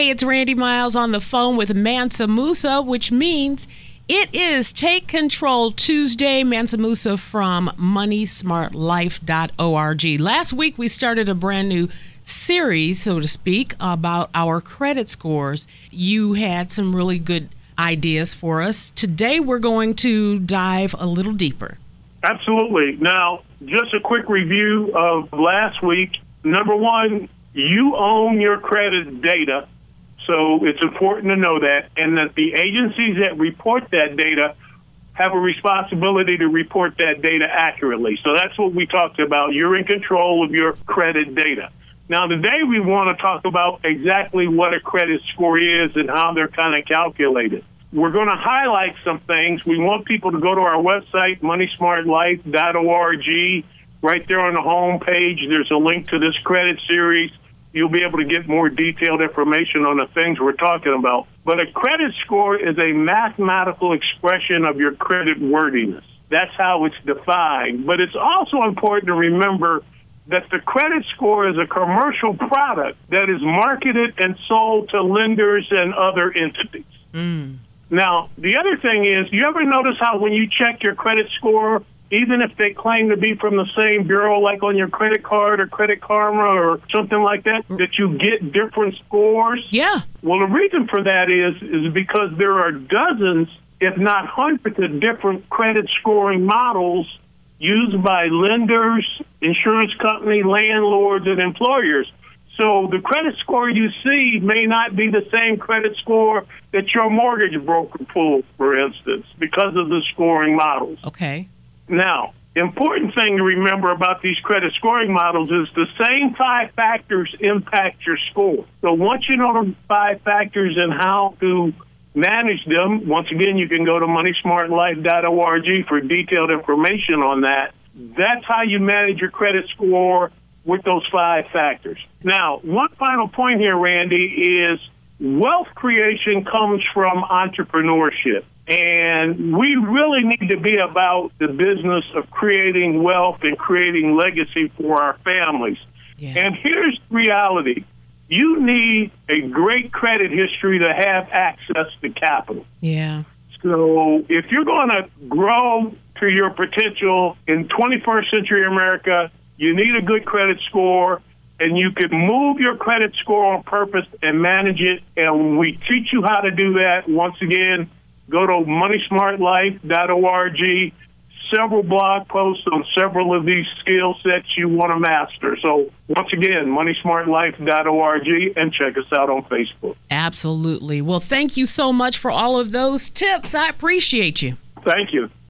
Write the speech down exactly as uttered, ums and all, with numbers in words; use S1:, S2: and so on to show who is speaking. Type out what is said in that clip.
S1: Hey, it's Randy Miles on the phone with Mansa Musa, which means it is Take Control Tuesday. Mansa Musa from money smart life dot org. Last week, we started a brand new series, so to speak, about our credit scores. You had some really good ideas for us. Today, we're going to dive a little deeper.
S2: Absolutely. Now, just a quick review of last week. Number one, you own your credit data, so it's important to know that, and that the agencies that report that data have a responsibility to report that data accurately. So that's what we talked about. You're in control of your credit data. Now, today we want to talk about exactly what a credit score is and how they're kind of calculated. We're going to highlight some things. We want people to go to our website, money smart life dot org. Right there on the home page, there's a link to this credit series. You'll be able to get more detailed information on the things we're talking about. But a credit score is a mathematical expression of your credit worthiness. That's how it's defined. But it's also important to remember that the credit score is a commercial product that is marketed and sold to lenders and other entities.
S1: Mm.
S2: Now, the other thing is, you ever notice how when you check your credit score, even if they claim to be from the same bureau, like on your credit card or Credit Karma or something like that, that you get different scores?
S1: Yeah.
S2: Well, the reason for that is is because there are dozens, if not hundreds, of different credit scoring models used by lenders, insurance companies, landlords, and employers. So the credit score you see may not be the same credit score that your mortgage broker pulled, for instance, because of the scoring models.
S1: Okay.
S2: Now, important thing to remember about these credit scoring models is the same five factors impact your score. So once you know the five factors and how to manage them, once again, you can go to money smart life dot org for detailed information on that. That's how you manage your credit score with those five factors. Now, one final point here, Randy, is wealth creation comes from entrepreneurship. And we really need to be about the business of creating wealth and creating legacy for our families.
S1: Yeah.
S2: And here's the reality. You need a great credit history to have access to capital.
S1: Yeah.
S2: So if you're going to grow to your potential in twenty-first century America, you need a good credit score, and you can move your credit score on purpose and manage it. And we teach you how to do that. Once again, go to money smart life dot org. Several blog posts on several of these skill sets you want to master. So once again, money smart life dot org, and check us out on Facebook.
S1: Absolutely. Well, thank you so much for all of those tips. I appreciate you.
S2: Thank you.